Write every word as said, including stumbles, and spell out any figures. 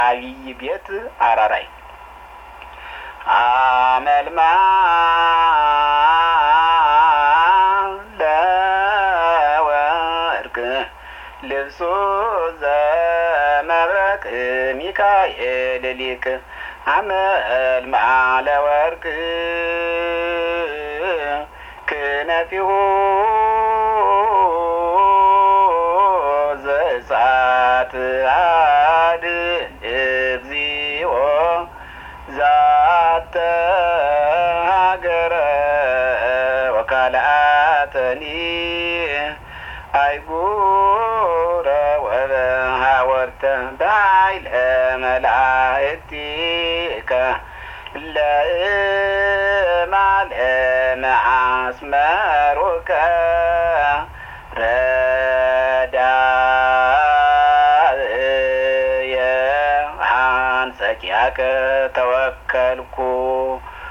አብይ ቤት አራራይ አመልማ ለወርቅ ልብሱ ዘመብረቅ ሚካኤል ሊቅ አመልማ ለወርቅ ክነፊሁ ዘጻት አድን እግዚኦ ዛተ ሀገረ ወካልአተኒ አይጉረ ወበሃወርተ በኃይለ መላእክቲከ ለእማልእመ አስመሩከ ረዳእየ አንሰኪያከ ተወከልኩ